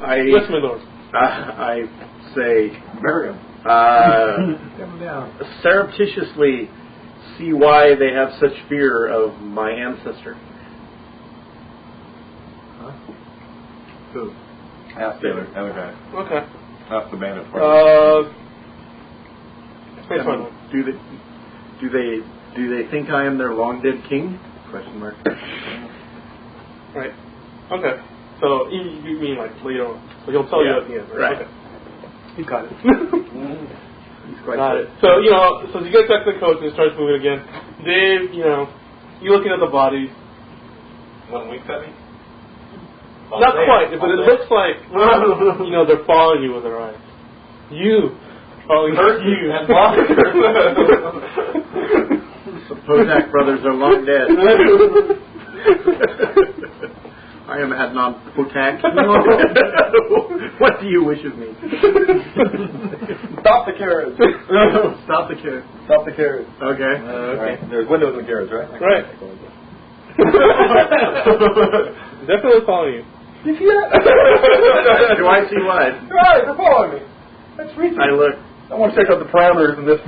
Yes, my lord. I say, Bury him. Surreptitiously see why they have such fear of my ancestor. Huh? Who? Ask the other guy. Okay. Ask the bandit. Do they think I am their long dead king? Question mark. Right. Okay. So you mean like Leo? So he'll tell you at the end, right? Right. Okay. You got it. He's quite got good. it. So so you get back to the coach and it starts moving again. Dave, you looking at the bodies. One winks at me. Not quite, but it looks like they're following you with their eyes. You following you. The Potak brothers are long dead. I am Adnan Potak. What do you wish of me? Stop the carriage. Stop the carriage. Stop the carriage. Okay. Right. There's windows in the carriage, right? Right. Definitely following you. You see that? Do I see what? Right, they're following me. That's reaching. I look. I want to check out the parameters in this.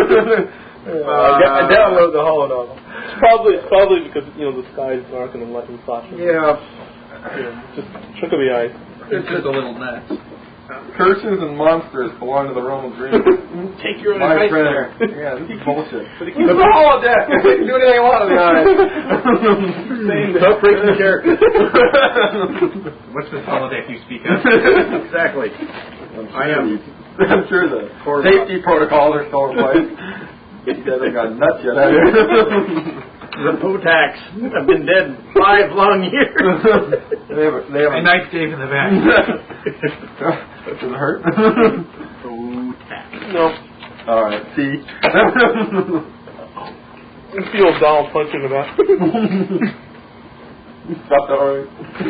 I download the holodeck. It's probably because the sky is dark and the lightning flashing. Yeah. Just trick of the eye. It's just a little nuts. Curses and monsters belong to the realm of dreams. Take your own My advice friend. there. Yeah, this is bullshit. But It's a holodeck. You can do anything you want in the eye. Stop breaking the character. What's this holodeck you speak of? Exactly. I'm sure the safety protocols are still in place. You guys ain't got nuts yet, have you? The Potaks have been dead 5 long years. they have a knife Dave in the back. Does it hurt? Potaks. No. Alright, see? You feel Donald punch in the back. Stop that already.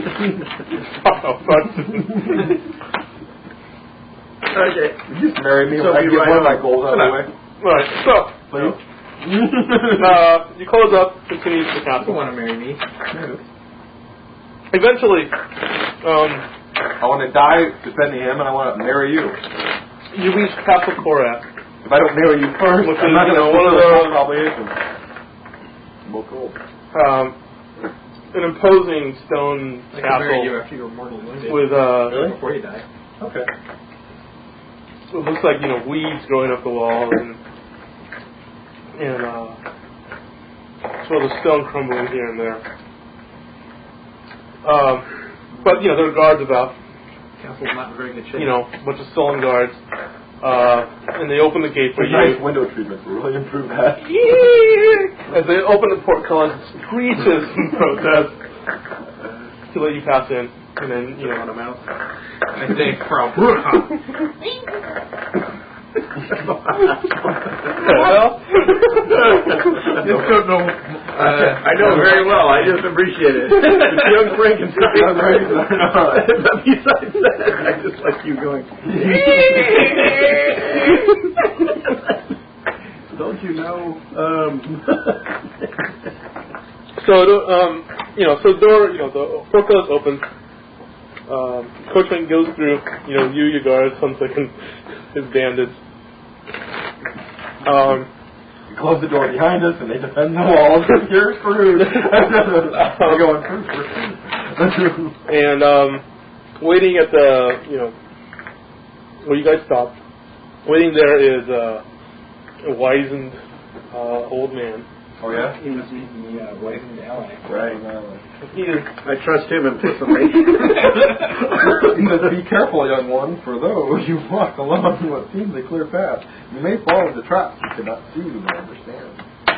Okay. You just marry me So when I we get write one of my on- goals out of the way. Right. So Please? you close up, continue to the You castle. want to marry me? Eventually, I want to die defending him, and I want to marry you. you reach Castle Korath. If I don't marry you first, Which I'm is, not going to one of fulfill the- my obligation. Well, cool. An imposing stone I can marry you castle after you're mortally wounded. with Really? Before you die. Okay. it looks like weeds growing up the walls and sort of stone crumbling here and there. But there are guards about. Castle's not in very good shape. A bunch of stolen guards. And they open the gate for you. Nice window treatment will really improve that. As they open the portcullis, it screeches in protest to let you pass in. And then, On a mouse. I think Frau Brucha. well, You don't know. I know very well. I just appreciate it. It's young Frankenstein. But besides that, I just like you going. Don't you know? so the door, the portcullis opens. Coachman goes through, your guards, something, his bandits. Close the door behind us, and they defend the walls. You're screwed. We're going first. And waiting at the, where you guys stopped, waiting there is a wizened old man. Oh, yeah? He was the wizened ally. Right. I trust him implicitly. Be careful, young one, for though you walk along what seems a clear path, you may fall into traps you cannot see nor understand.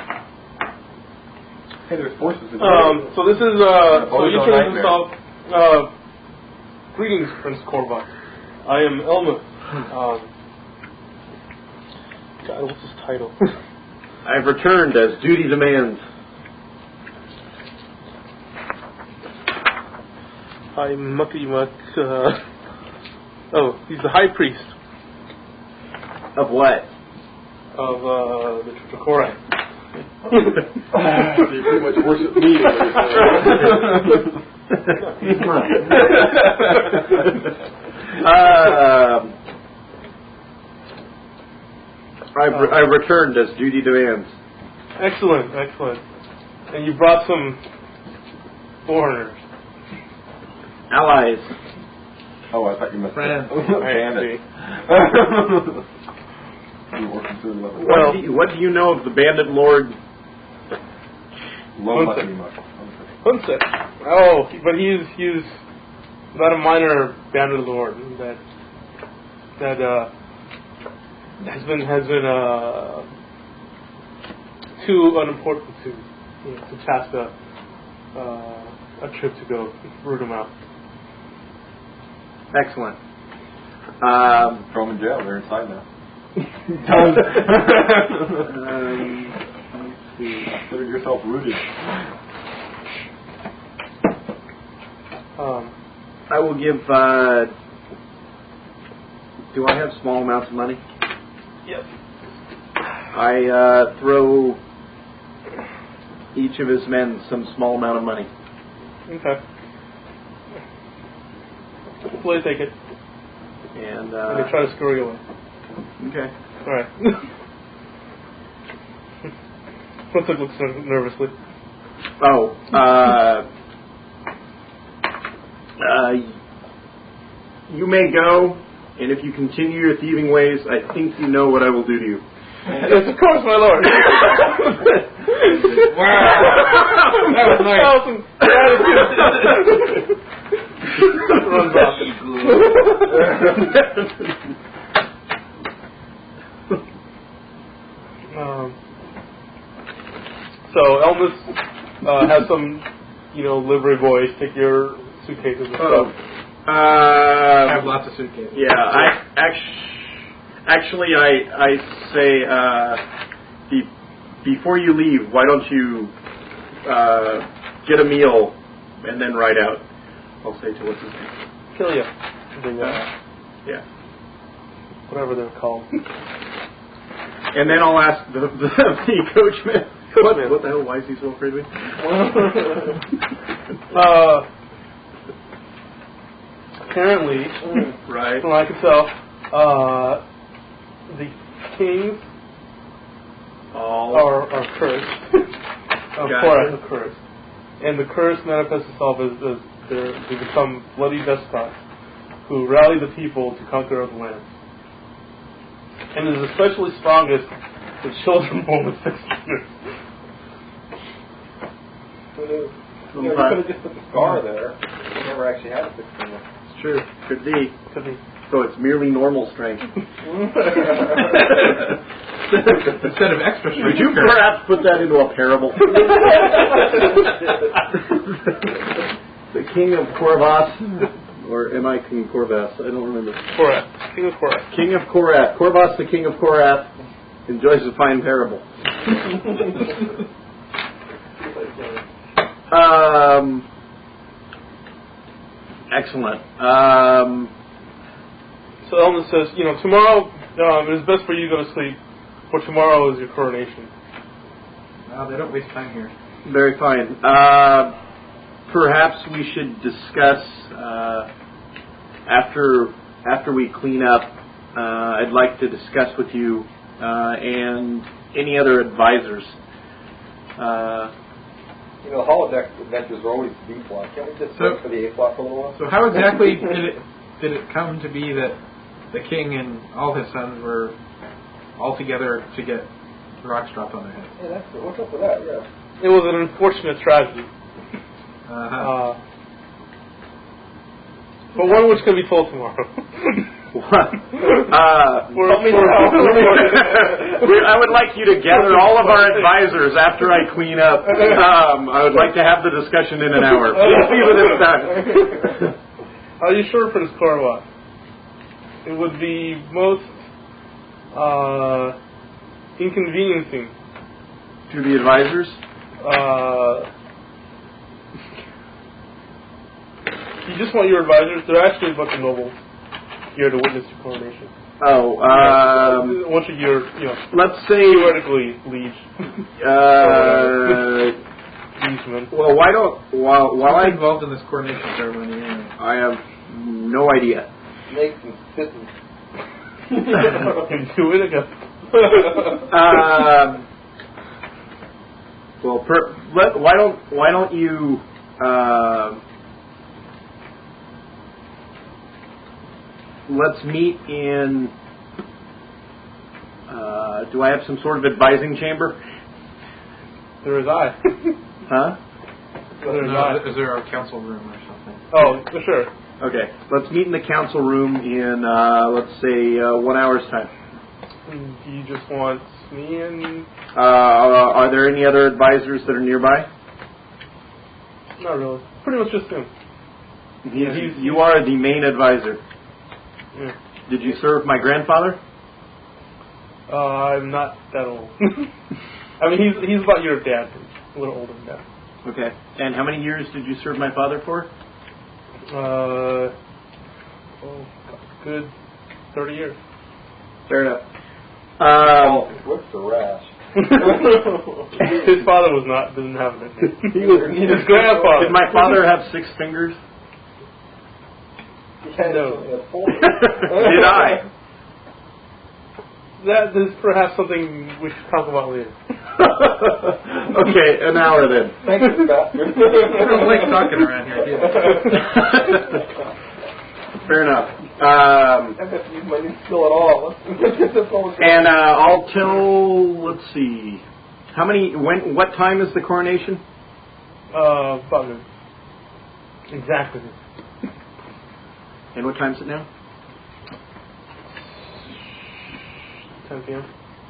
Hey, there's forces in So this is, so you introduce nightmare. yourself. Greetings, Prince Korvac. I am Elma. God, what's his title? I've returned as duty demands. Hi, Mucky Muck. He's the high priest Of what? of the Church of Korath. You pretty much worship me. I've returned as duty demands. Excellent. And you brought some foreigners. Allies. Oh, I thought you meant Friends. bandit. You were concerned about What do you know of the bandit lord? Hunset. Oh, but he's not a minor bandit lord that has been too unimportant to task a trip to go root him out. Excellent. Throw them in jail. They're inside now. Let's see. Consider yourself rooted. I will give. Do I have small amounts of money? Yes. I throw each of his men some small amount of money. Okay. Please take it. And they try to scurry away. Okay. All right. Hunset looks nervously. Oh. You may go, and if you continue your thieving ways, I think you know what I will do to you. Yes, of course, my lord. Wow. That was nice. Runs off. So Elmas has some, livery boys take your suitcases and stuff. I have lots of suitcases. Yeah, I say before you leave, why don't you get a meal and then ride out? I'll say to what's his name? Killia. Yeah. Whatever they're called. And then I'll ask the coachman. What the hell? Why is he so afraid of me? Apparently, right. from what I can tell, the kings are cursed. Korath is cursed. And the curse manifests itself as they become bloody despots who rally the people to conquer other lands. And is especially strongest with children born with 6 fingers. You could have just put the scar there. You never actually had a 6 finger. It's true. Could be. Could be. So it's merely normal strength. Instead of extra strength. Would you perhaps put that into a parable? The king of Korvas, or am I King Korvas? I don't remember. Korath. King of Korath. King of Korath. Korvas, the king of Korath, enjoys a fine parable. Excellent. So Elman says, tomorrow it is best for you to go to sleep, for tomorrow is your coronation. Well, they don't waste time here. Very fine. Perhaps we should discuss after we clean up. I'd like to discuss with you and any other advisors. The holodeck adventures are always B plot. Can't we just wait for the A plot for a little while? So how exactly did it come to be that the king and all his sons were all together to get rocks dropped on their heads? Yeah, what's up with that? Yeah. It was an unfortunate tragedy. But one which can be told tomorrow. I would like you to gather all of our advisors after I clean up. I would like to have the discussion in an hour. Please see when it's done. Are you sure for this Korvas? It would be most inconveniencing to the advisors. You just want your advisors. They're actually a bunch of nobles here to witness your coronation. Oh, once a year, let's say theoretically liege. Liegemen. Well, while I'm I'm involved in this coronation ceremony, I have no idea. snakes and spitting. Into it again. Well, why don't you let's meet in. Do I have some sort of advising chamber? There is I. Huh? Is there a council room or something? Oh, for sure. Okay, let's meet in the council room in, let's say, 1 hour's time. Do you just want me and... Are there any other advisors that are nearby? Not really. Pretty much just him. You are the main advisor. Yeah. Did you serve my grandfather? I'm not that old. I mean, he's about your dad, a little older than that. Okay. And how many years did you serve my father for? Good 30 years. Fair enough. What's the rash? His father didn't have it. His grandfather. Did my father have 6 fingers? No. Did I? That is perhaps something we should talk about later. Okay, an hour then. Thank you, bastard. I don't like talking around here, do you? Fair enough. I have to use my new skill at all. And I'll tell. Let's see. What time is the coronation? About noon. Exactly. And what time is it now? 10 p.m.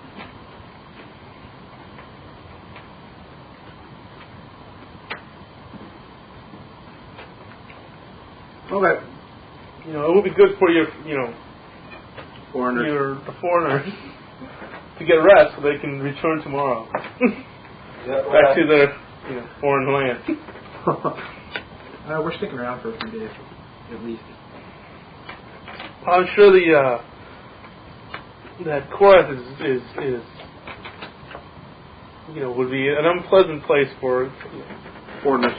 Okay. It would be good for your, Foreigners. the foreigners to get rest so they can return tomorrow back to their, foreign land. We're sticking around for a few days, at least. I'm sure that Korath is would be an unpleasant place for Foreigners.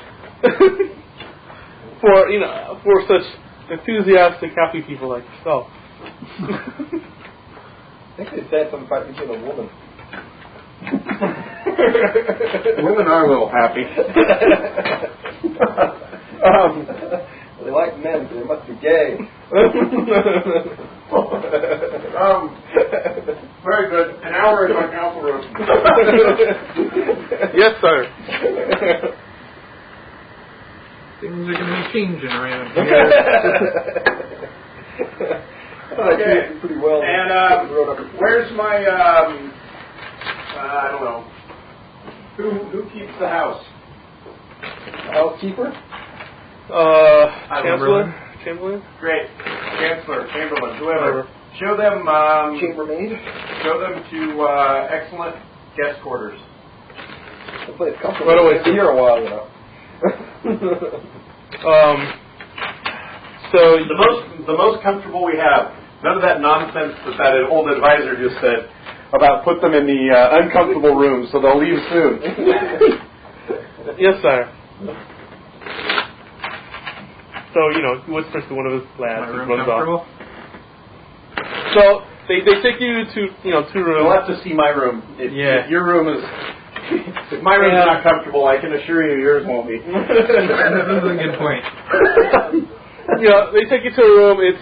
for such enthusiastic, happy people like yourself. I think they said something about you being a woman. Women are a little happy. They like men, so they must be gay. Very good. An hour in my council room. Yes, sir. Things are going to be changing around here. Okay. Pretty well. And where's my? I don't know. Who keeps the house? Housekeeper? Chamberlain? Great. Chancellor, Chamberlain, whoever. Show them. Chambermaid? Show them to excellent guest quarters. The place comfortable. Right away. It's here a while, So The most comfortable we have. None of that nonsense that old advisor just said about put them in the uncomfortable room so they'll leave soon. Yes, sir. So, he whispers to one of his lads My who room runs off. comfortable? So, they take you to, 2 rooms. You'll have to see my room. If your room is... If my room's not comfortable, I can assure you yours won't be. This is a good point. They take you to a room. It's,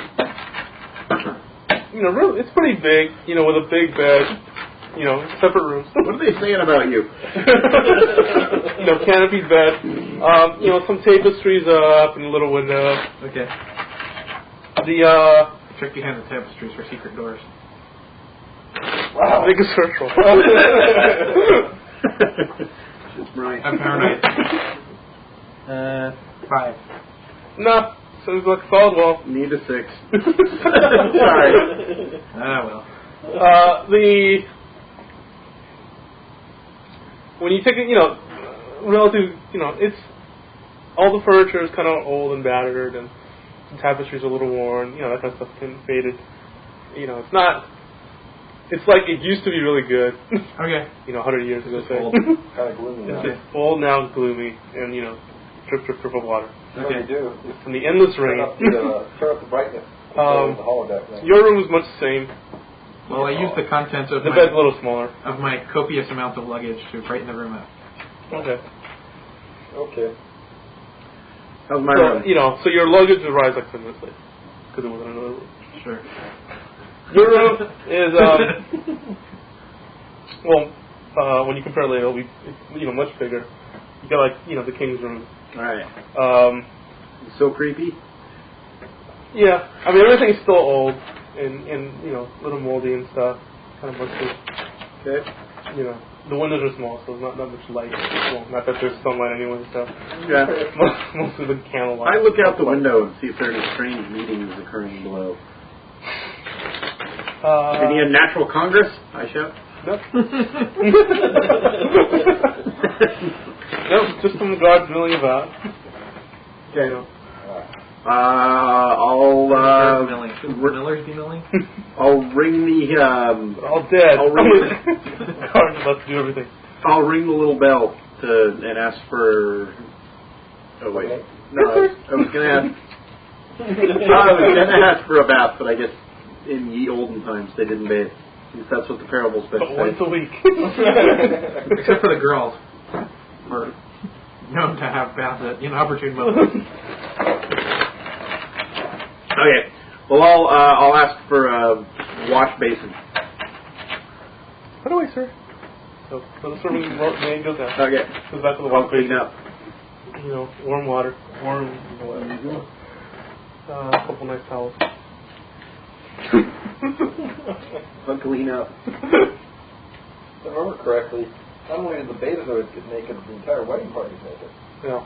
really, it's pretty big, with a big bed, separate rooms. What are they saying about you? Canopied bed. Some tapestries up and a little window. Okay. The, Check behind the tapestries for secret doors. Wow. Make a search roll. Right. I'm paranoid. 5. No. Sounds like a solid wall. Need a 6. Sorry. Well. When you take it, relative, it's all the furniture is kind of old and battered, and the tapestry's a little worn, that kind of stuff, faded. It's not. It's like it used to be really good. Okay. 100 years ago. Kind of gloomy now. It's old now, gloomy, and drip, drip, drip of water. What do you do? From the endless rain. Turn up the brightness. The holodeck. Right? Your room is much the same. Well, I used the contents of The bed's a little smaller. my copious amount of luggage to brighten the room up. Okay. Okay. How's my So, room? so your luggage arrives like 10 minutes late. Because it wasn't another room. Sure. Your room is, when you compare it later, it'll be, much bigger. You got the king's room. Alright. So creepy? Yeah. I mean, everything's still old and a little moldy and stuff. Kind of musty. Okay. The windows are small, so there's not much light. Well, not that there's sunlight anyway, so. Yeah. Mostly the candlelight. I look out the window and see if there are any strange meetings occurring below. Any unnatural Congress? I shout. No. No, just some guards milling about. Okay. Should millers be milling? I'll ring the. All dead. I'll ring guards about to do everything. I'll ring the little bell and ask for. Oh wait, no, I was gonna ask for a bath, but I guess in ye olden times they didn't bathe. That's what the parables say. But once a week. Except for the girls. We're known to have baths at inopportune moments. Okay. Well, I'll ask for a wash basin. By the way, sir. So the serving man goes down. Okay. Goes back to the I'll wash clean basin. up. Warm water. A couple nice towels. I'll clean up. If I remember correctly, not only did the Betazoids get naked, the entire wedding party's naked. Yeah.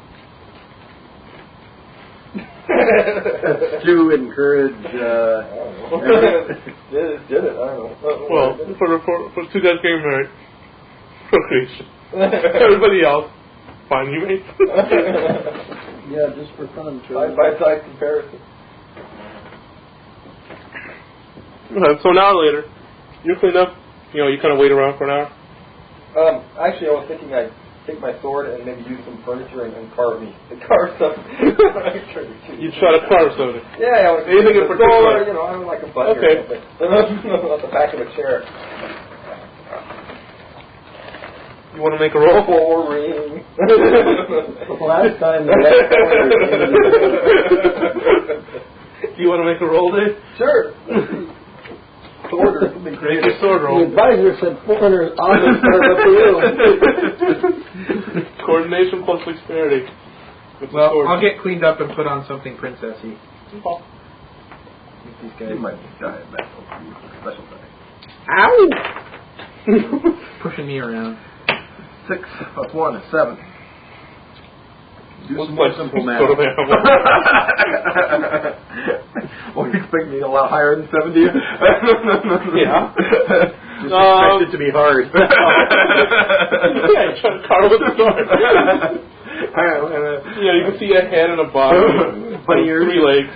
To encourage. I don't know. did it? I don't know. Well, for two guys getting married, procreation. Everybody else, fine, you mate. Yeah, just for fun. Side-by-side comparison. Okay, so an hour later, you clean up. You kind of wait around for an hour. Actually, I was thinking I'd take my sword and maybe use some furniture and carve stuff. You try to carve something. Yeah, I was anything in particular. I don't like a button Okay. or something. On the back of a chair. You want to make a roll? Boring. Last time Do you want to make a roll, Dave? Sure. Sword or something Make great. your sword the roll. advisor said 400, I'll just start up to you. Coordination plus dexterity. With the Well, sword. I'll get cleaned up and put on something princessy. These guys You might die at that special time. Ow! pushing me around. 6 plus 1 is 7. Do What's some more my simple sort of math. animal? Well, you expect me a lot higher than 70? Yeah. Just expect it to be hard. Yeah, you try to carve with the sword. You can see a head and a body. Bunny ears. 3 legs.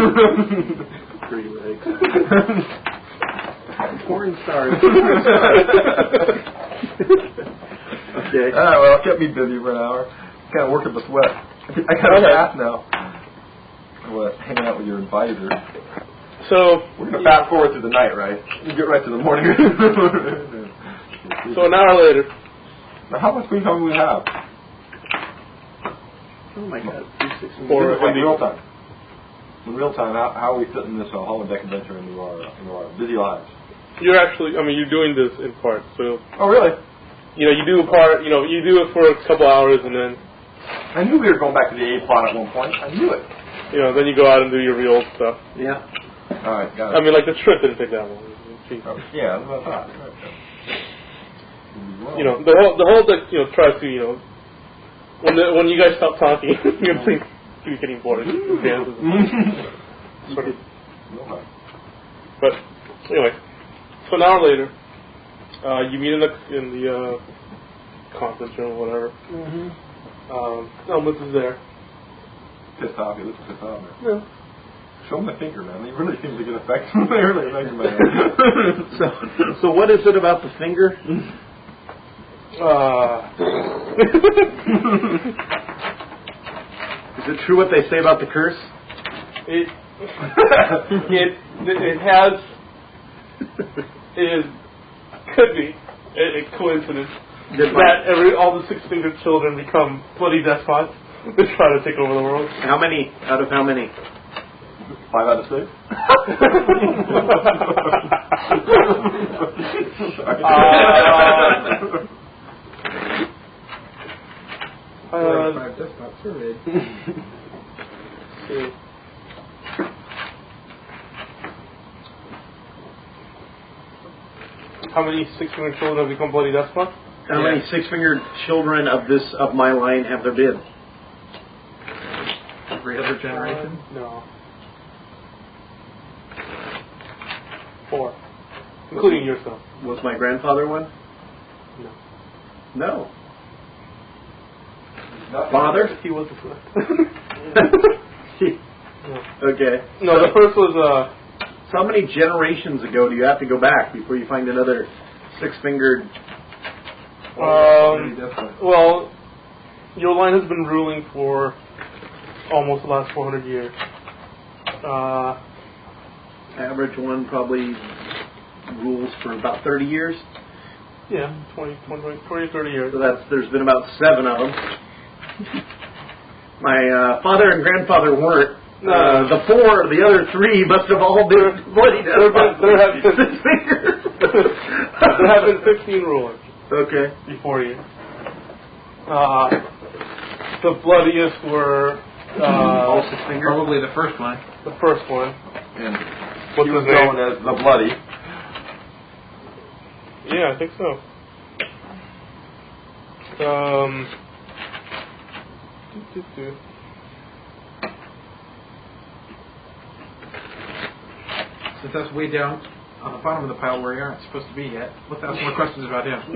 3 legs. Porn stars. Okay. Well, it kept me busy for an hour. Kind of working the sweat. I kind of laugh now. What? Hanging out with your advisor. So We're going to fast forward through the night, right? You get right to the morning. So an hour later. Now, how much free time do we have? Oh my God. For in real time. In real time, how are we fitting this holodeck adventure into our busy lives? You're actually, you're doing this in part. So, Oh, really? you do a part, you do it for a couple hours and then, I knew we were going back to the A plot at one point. I knew it. then you go out and do your real stuff. Yeah. All right, got it. Like the trip didn't take that long. Jeez. Yeah, that's what I thought. The whole thing, tries to, when you guys stop talking, you're getting bored. Dances and sort of. But anyway, so an hour later, you meet in the conference room or whatever. Mm-hmm. Elmwood is there. Pissed off. He looks pissed off, man. Yeah. Show him the finger, man. They really seem to get affected. They really affect him, man. So what is it about the finger? Is it true what they say about the curse? could be a coincidence that all the six-fingered children become bloody despots to try to take over the world. How many? Out of how many? 5 out of 6. Despots surveyed. How many six-fingered children have become bloody despots? How many six-fingered children of my line have there been? Every other generation? No. 4. Including yourself. Was my grandfather one? No. No. Father? He was the first. Okay. No, the first was, so how many generations ago do you have to go back before you find another six-fingered... well, your line has been ruling for almost the last 400 years. Average one probably rules for about 30 years. Yeah, 20, 30 years. So there's been about 7 of them. My father and grandfather weren't. The other 3 must have all been bloody. There have been 15 rulers. Okay. Before you. The bloodiest were all 6 fingers. Probably the first one. The first one. And what's he was his name? known as the Bloody. Yeah, I think so. Since that's way down on the bottom of the pile where you aren't supposed to be yet, let's ask more questions about him.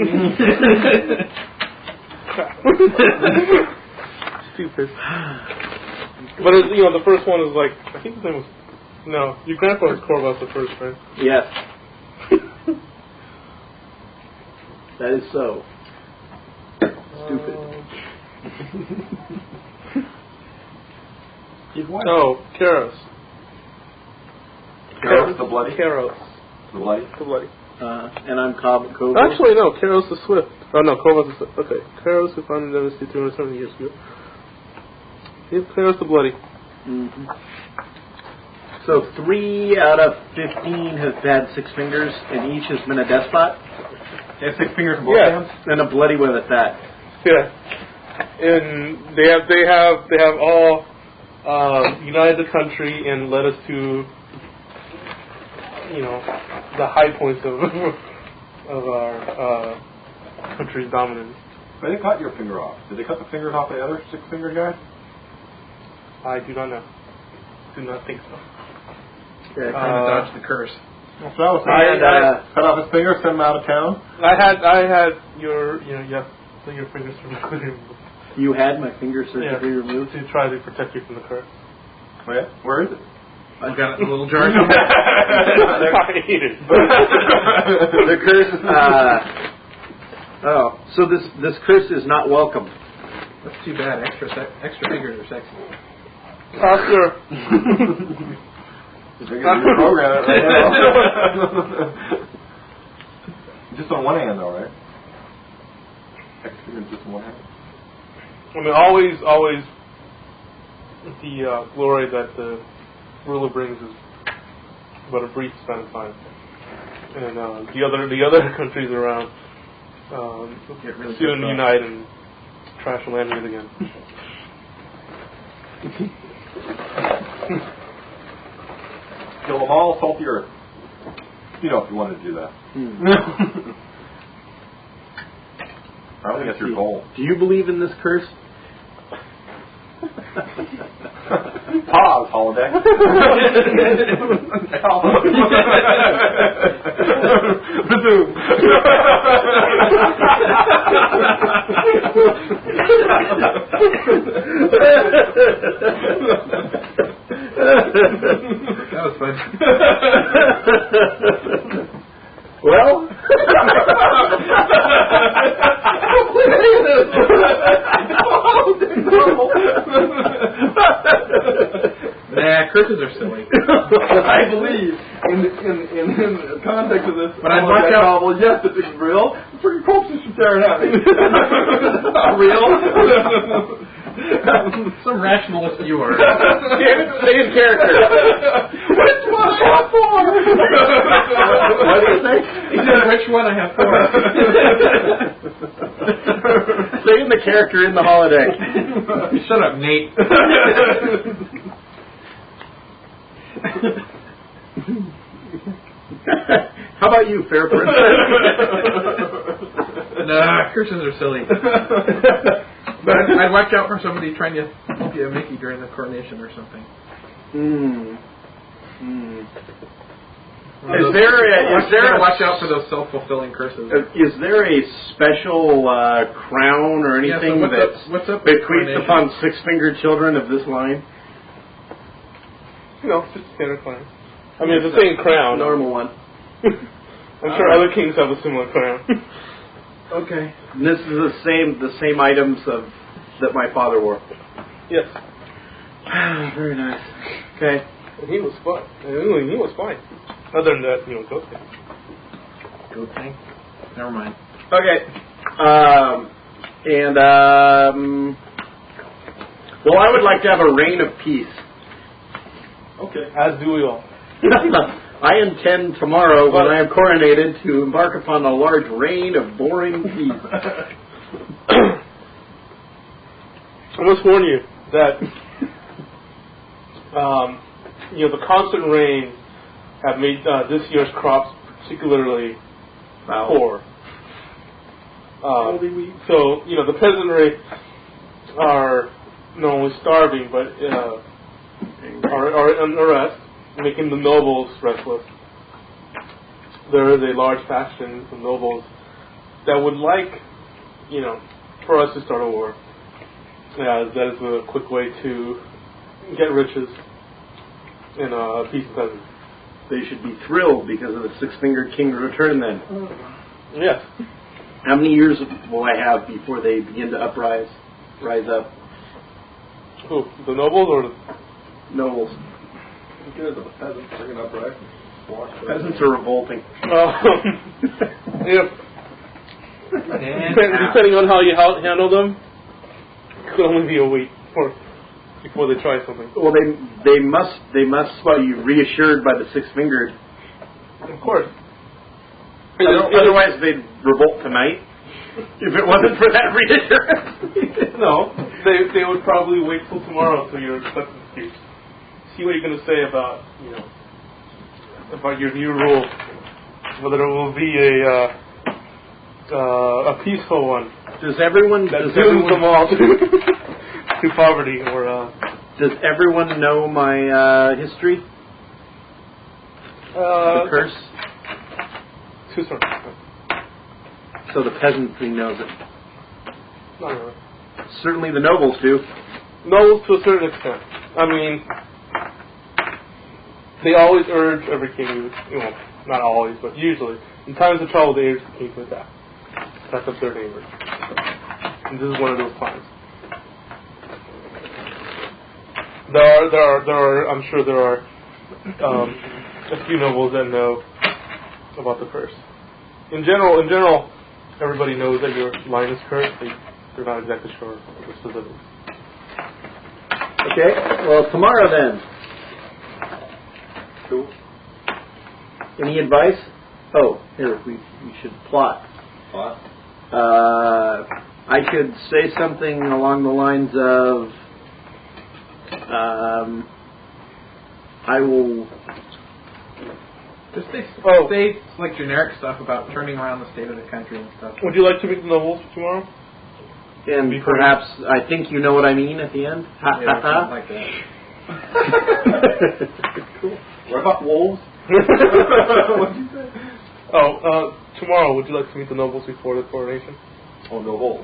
Stupid. But the first one is like, I think his name was, no, your grandpa was Corvus the first, right? Yes. That is so. Stupid. No, Karos. Karos the Bloody? Karos. The Bloody? The Bloody. And I'm Cobb. Actually, no, Karos the Swift. Oh, no, Corvus the Swift. Okay, Karos who founded the dynasty 270 years ago. Yep, Karos the Bloody. Mm-hmm. So 3 out of 15 have had 6 fingers, and each has been a despot? They have 6 fingers in both hands? And a bloody one at that. Yeah. And they have all united the country and led us to, the high points of our country's dominance. But they cut your finger off. Did they cut the fingers off the other 6-fingered guy? I do not know. Do not think so. Trying to dodge the curse. Well, so I was saying, cut off his finger, send him out of town. I had your, you have your fingers removed. You had my finger surgically removed? To try to protect you from the curse. Oh, yeah? Where is it? I got it in a little jar. I hate it. The curse, so this curse is not welcome. That's too bad. Extra fingers are sexy. Oscar. They're going to program it right now. Just on one hand, though, right? Extra just on one hand. I mean, always the glory that the ruler brings is but a brief span of time, and the other countries around soon unite and trash the land again. Kill them all, salt the earth. If you wanted to do that. I don't think that's your goal. Do you believe in this curse? Pause, holodeck. Resume. That was fun. Well, curses are silly. I believe in the context of this. But I'd watch out. Novel, yes, if it's real, the freaking corpses should tear it out. It's not real. Some rationalist you are. Stay in character. Which one I have for? What do you say? He said, which one I have for? Stay in the character in the holodeck. Shut up, Nate. How about you, fair princess? Nah, curses are silly. But I'd watch out for somebody trying to be a Mickey during the coronation or something. Is there watch out for those self-fulfilling curses? Is there a special crown or anything what's up bequeathed upon six-fingered children of this line? No, it's just a standard crown. I mean, it's the same crown. Normal one. I'm sure other kings have a similar crown. Okay. And this is the same items that my father wore. Yes. Very nice. Okay. And he was fine. He was fine. Other than that, goat thing. Goat thing? Never mind. Okay. Well, I would like to have a reign of peace. Okay. As do we all. I intend tomorrow, when I am coronated, to embark upon a large reign of boring peace. I must warn you that the constant rain have made this year's crops particularly poor. So the peasantry are not only starving but are in unrest, making the nobles restless. There is a large faction of nobles that would like, for us to start a war. That is a quick way to get riches in peace and peasants. They should be thrilled because of the six-fingered king's return then. Yes. How many years will I have before they begin to rise up? Who? The nobles or the nobles? Good, the peasants bring it up, right? Peasants are revolting. Depending on how you handle them, it could only be a week before they try something. Well, they must be reassured by the six-fingered. Of course. Otherwise, they'd revolt tonight. If it wasn't for that reassurance. No, they would probably wait till tomorrow till your acceptance speech. See what you're going to say about your new rule, whether it will be a peaceful one. Does everyone them all to poverty, or does everyone know my history? The curse. To some extent. So the peasantry knows it. Not really. Certainly the nobles do. Nobles to a certain extent. I mean, they always urge every king, not always, but usually, in times of trouble, they urge the king to attack. Attack up their neighbors. And this is one of those times. I'm sure there are a few nobles that know about the curse. In general, everybody knows that your line is cursed. They're not exactly sure of the specifics. Okay, well, tomorrow then. Cool. Any advice? Oh, here, we should plot. Plot? I could say something along the lines of, I will... Just say like generic stuff about turning around the state of the country and stuff. Would you like to meet the nobles tomorrow? And perhaps, I think you know what I mean at the end? Ha ha ha. Like that. Cool. What about wolves? What did you say? Tomorrow, would you like to meet the nobles before the coronation? Oh, no wolves.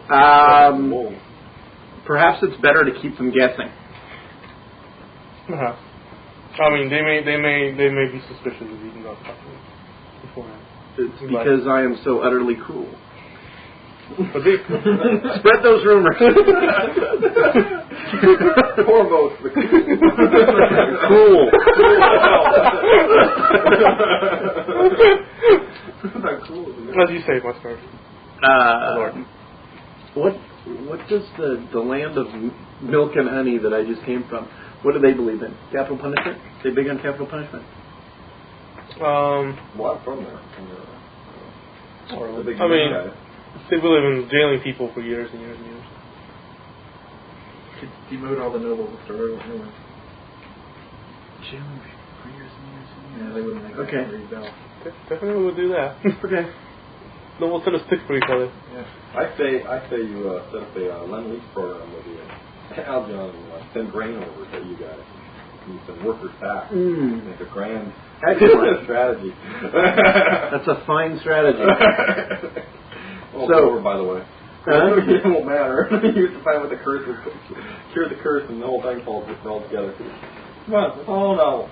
Perhaps it's better to keep them guessing. Perhaps. I mean, they may be suspicious of you not talking beforehand. It's because I am so utterly cruel. But they, Spread those rumors. Foremost, the Cool. Not cool. as you say, Mustard. Lord. What does the land of milk and honey that I just came from, what do they believe in? Capital punishment? They big on capital punishment? Well, I'm from there. The big I mean, guy. they believe in jailing people for years and years and years. Could demote all the nobles to royal anyway. Yeah, they wouldn't make Okay. that rebel. Definitely would do that. Okay. No, we'll send a stick for each other. Yeah. I say you set up a Lend-Lease program with you. Aljon, send grain over to you guys. And send workers back. It's a grand Excellent. strategy. That's a fine strategy. Well, So- over, by the way. Huh? It won't matter. You have to find what the curse is. Cure the curse and the whole thing falls all together. Come on. Oh, no.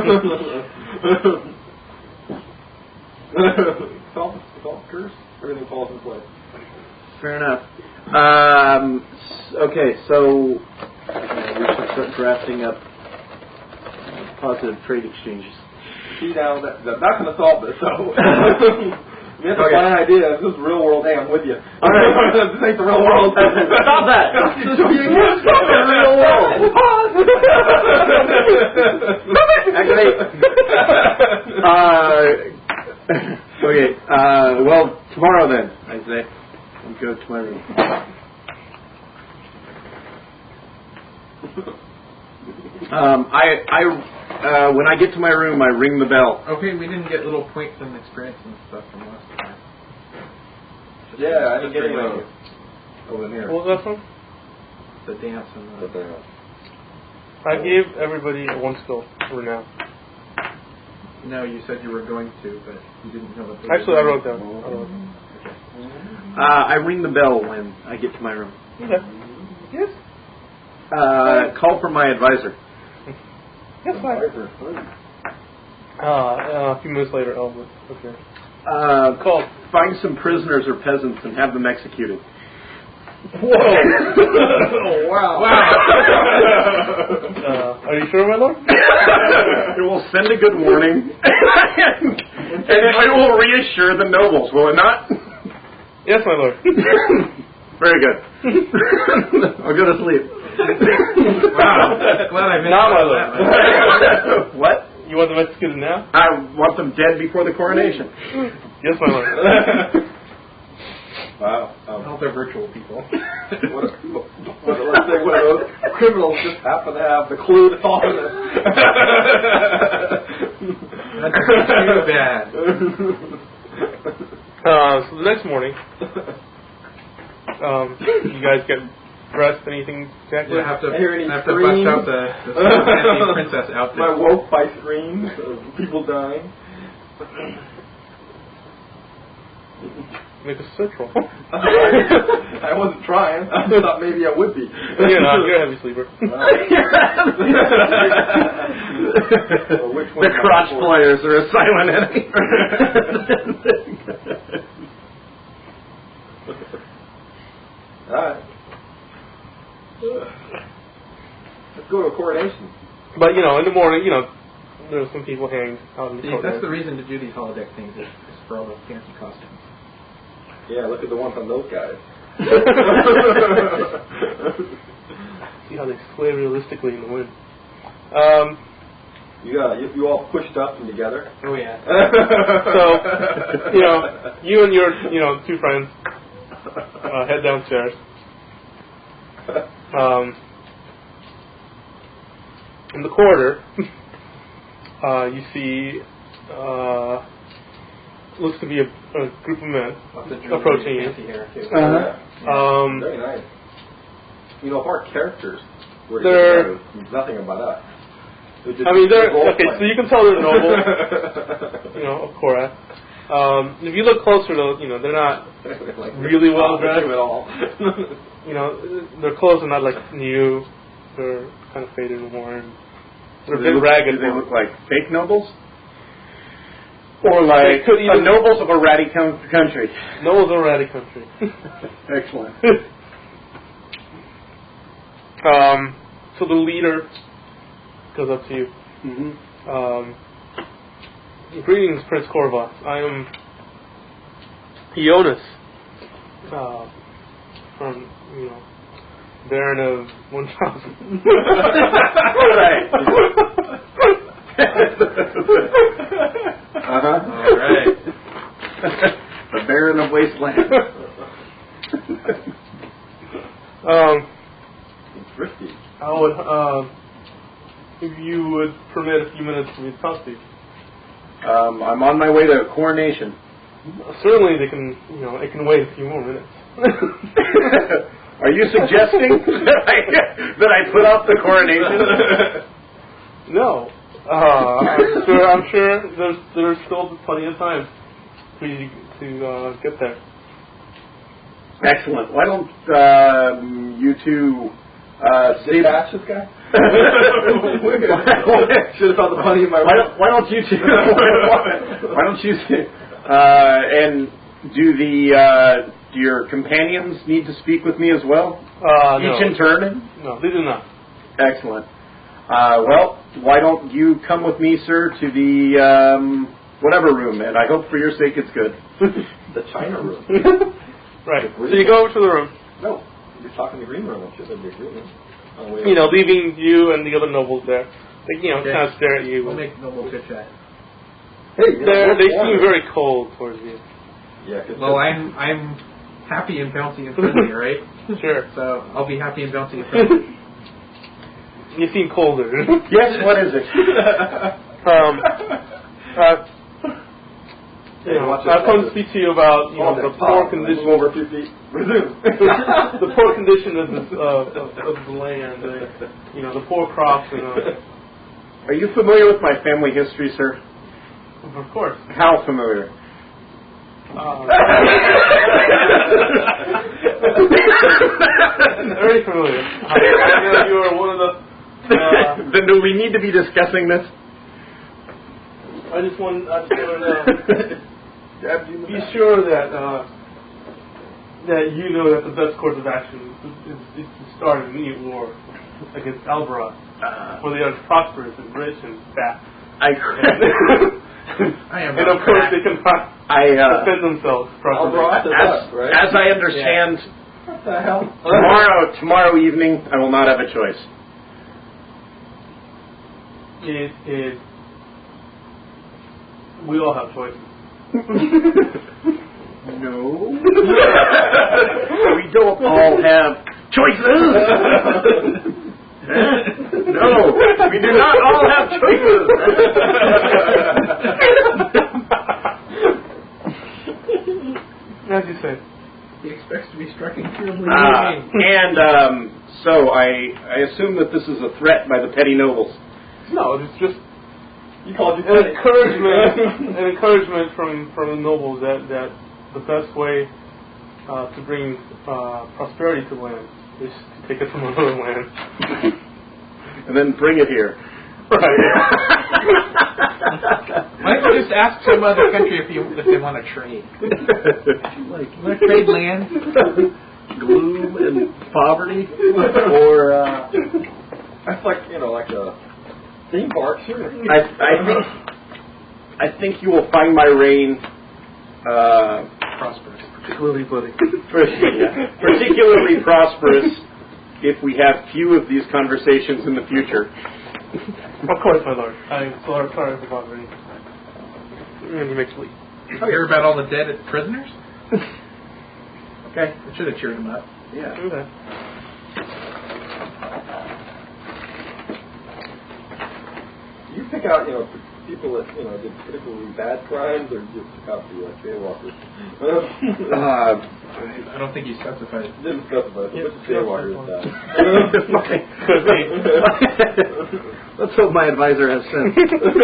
It's all curse. Everything falls in place. Fair enough. Okay, so we should start drafting up positive trade exchanges. See, now, that's not going to solve this, so... You have to find an idea. This is real world. Hey, I'm with you. All right. This ain't the real world. Stop that! So you can't stop the real world. Actually, okay. Well, tomorrow then, I say, I'll go to my room. When I get to my room, I ring the bell. Okay, we didn't get little points and experience and stuff from last time. Yeah, I didn't get anything. Over here. What was that from? The dance and But, the... I gave everybody one skill for now. No, you said you were going to, but you didn't know what they Actually, I were wrote down. I ring the bell when I get to my room. Okay. Yes. Call for my advisor. Yes, fine. A few minutes later, Elwood appeared. Call. Find some prisoners or peasants and have them executed. Whoa! wow. Are you sure, my lord? It will send a good warning, and it will reassure the nobles, will it not? Yes, my lord. Very good. I'll go to sleep. Wow. Glad I missed Not my that. lord. What? You want them executed now? I want them dead before the coronation. Yes, my lord. Wow. Well, they're virtual people. Let's say one of those criminals just happen to have the clue to solve this. That's too bad. So the next morning, you guys get dressed, anything exactly? You have to Hear any bust screams? out the fancy princess outfit. I woke by screams of people dying. Make a search roll. I wasn't trying. I thought maybe I would be. You're not. You're a heavy sleeper. The crotch players are a silent enemy. Alright. Let's go to a coronation. But, in the morning, there's some people hanged out in the See, courtyard. that's the reason to do these holodeck things is for all the fancy costumes. Yeah, look at the ones on those guys. See how they sway realistically in the wind. You all pushed up and together. Oh, yeah. So, you and your, two friends head downstairs. In the corridor, you see looks to be a group of men approaching you. Fancy hair, too. Very nice. If our characters were They're- together, nothing about us. They're okay. So you can tell they're noble, of Korath. If you look closer, though, they're not really well dressed. at all. Their clothes are not like new. They're kind of faded and worn. They're a Do they bit look- ragged. Do they look like fake nobles? Or like It could the even- nobles of a ratty country. Noah's already country. Excellent. So the leader goes up to you. Mm-hmm. Greetings, Prince Corvus. I am Ionis, from Baron of 1000. Right. All right. The Baron of Wasteland. It's risky. I would, if you would permit a few minutes for me to talk to you. I'm on my way to coronation. Certainly, they can, it can wait a few more minutes. Are you suggesting that I put off the coronation? No, I'm sure there's still plenty of time for you to get there. Excellent. Why don't you two save Dispatch this guy? Should have found the money in my Why don't you two? Why don't you? And do your companions need to speak with me as well? No. Each in turn. No, they do not. Excellent. Well, why don't you come with me, sir, to the whatever room, and I hope for your sake it's good. The China room. Right. So you go over to the room. No, you're talking the green room. I'm sure that'd be a green room. On the way up. Leaving you and the other nobles there. They, Okay. kind of stare at you. We'll make noble chit chat. Hey, They seem very cold towards you. Yeah, 'cause Well, I'm happy and bouncy and friendly, right? Sure. So I'll be happy and bouncy and friendly. You seem colder. Yes. What is it? I've come to speak to you about the poor condition. Over 2 feet. Resume. The poor condition of the land. The poor crops. Are you familiar with my family history, sir? Of course. How familiar? Very familiar. I know you are one of the. Then do we need to be discussing this? I just want to be sure that you know that the best course of action is to start a immediate war against Albarat, where they are prosperous and rich and fat. I am And of course they can defend themselves properly. As I understand, What the hell? tomorrow evening I will not have a choice. We all have choices. No. We don't all have choices. No, we do not all have choices. As you say. He expects to be striking terribly. And so I assume that this is a threat by the petty nobles. No, it's just You called you an encouragement from the nobles that the best way to bring prosperity to land is to take it from another land. And then bring it here. Right. Why don't you just ask some other country if they want to trade? Like, you want to trade land? Gloom and poverty, or That's like like a theme park, sure. I think you will find my reign Prosperous. particularly bloody. particularly prosperous if we have few of these conversations in the future. Of course, my lord. I'm sorry for bothering you. And he makes leave. Hear about all the dead prisoners? Okay. I should have cheered him up. Yeah. Okay. You pick out, people that, did particularly bad crimes, or you pick out the jaywalkers? I don't think he specified. Didn't specify, so which jaywalkers that? Could be. Let's hope my advisor has sense.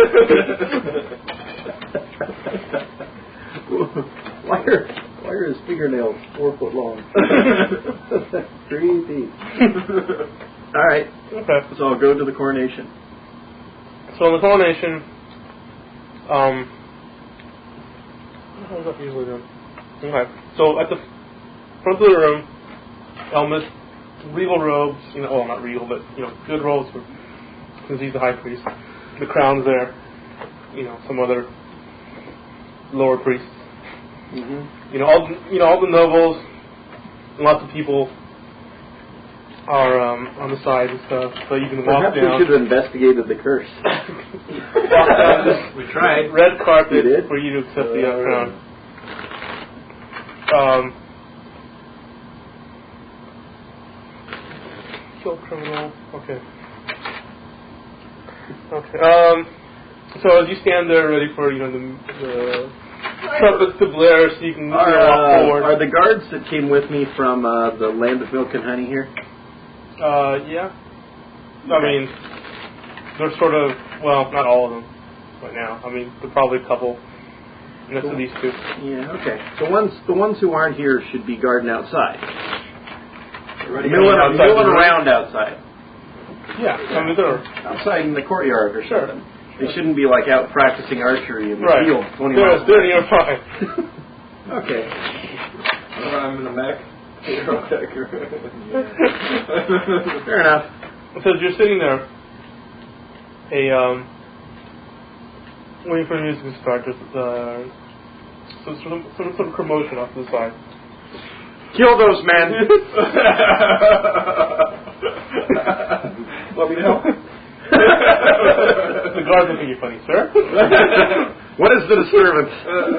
Why are his fingernails 4 foot long? Creepy. All right. Okay. So I'll go to the coronation. So in the coronation, What was that usually doing? Okay. So at the front of the room, Elmas, regal robes, well, not regal, but, good robes because he's the high priest. The crown's there. Some other lower priests. Mm-hmm. All the nobles, and lots of people are on the side and stuff, so you can walk Perhaps down. we should have investigated the curse. Walk down this We tried. red carpet You did? for you to accept the crown. Kill criminal. Okay. So as you stand there ready for the trumpets to blare, so you can walk forward. Are the guards that came with me from the Land of Milk and Honey here? Yeah. I mean, they're sort of, not all of them right now. I mean, they're probably a couple. And that's these two. Yeah, okay. So the ones who aren't here should be guarding outside. Milling around outside. Yeah, I mean, they're Outside in the courtyard or Sure. something. They shouldn't be out practicing archery in the right. field 20 miles They're away. nearby. Okay. I'm in the mech. Fair enough. So as you're sitting there, waiting for the music to start, just some sort of commotion off to the side. Kill those men. Want me to help? The guards look at you funny, sir. What is the disturbance?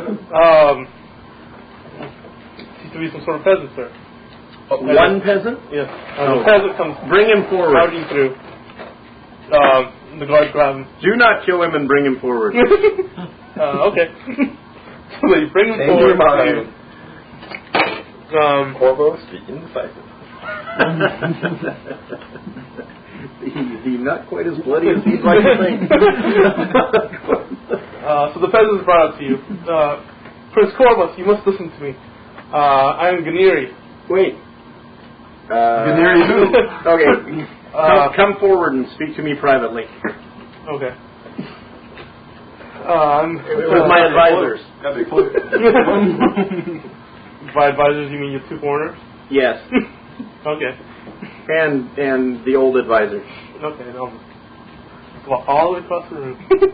Seems to be some sort of peasant, sir. One peasant? Yes. The peasant comes Bring him forward. charging through. The guards grab him. Do not kill him and bring him forward. Okay. So they bring him Change forward. your mind. Corvos, the indecisive. He's not quite as bloody as he'd like to think. So the peasant is brought out to you. Prince Corvus, you must listen to me. I am Ganiri. Wait. Ganiri who? Okay. Come forward and speak to me privately. Okay. I'm With my advisors. By advisors, you mean your two foreigners? Yes. Okay. And the old advisor. Okay, no. Well, all the way across the room.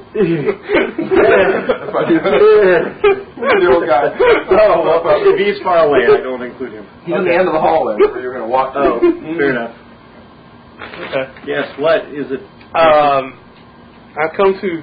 The old guy. Oh, well, if he's far away, I don't include him. He's on the end of the hall then, where you're going to walk through. Oh, fair enough. Okay. Yes, what is it? I've come to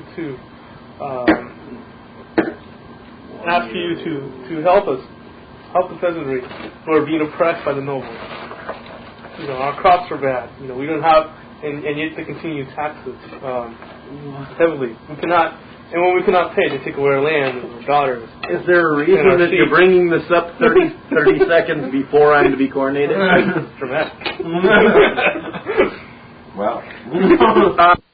ask you to help us, help the peasantry who are being oppressed by the nobles. Our crops are bad. We don't have, and yet they continue to tax us heavily. We cannot, and when we cannot pay, they take away our land and our daughters. Is there a reason that you're bringing this up 30 seconds before I'm to be coronated? Dramatic. Wow.